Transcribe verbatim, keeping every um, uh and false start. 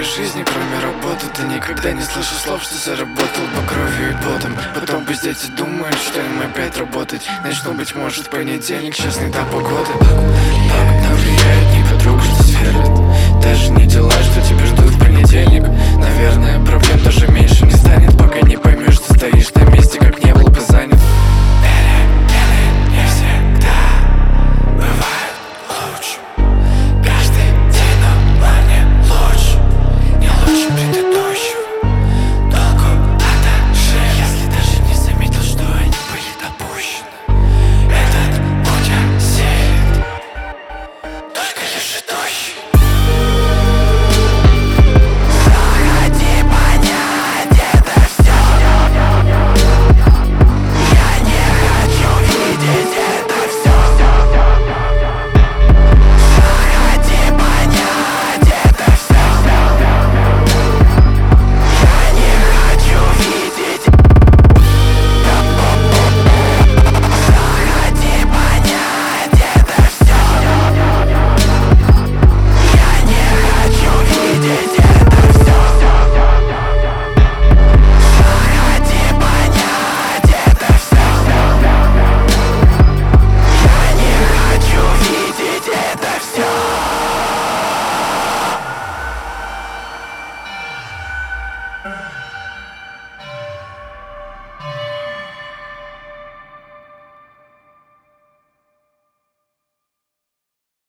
жизни, кроме работы. Ты никогда не слышал слов, что заработал бы кровью и потом. Потом пусть дети думают, что им опять работать. Начну, быть может, в понедельник, сейчас не та погода. Пагубно влияет не подруга, что сверлит. Даже не дела, что тебя ждут в понедельник. Наверное, проблем даже меньше,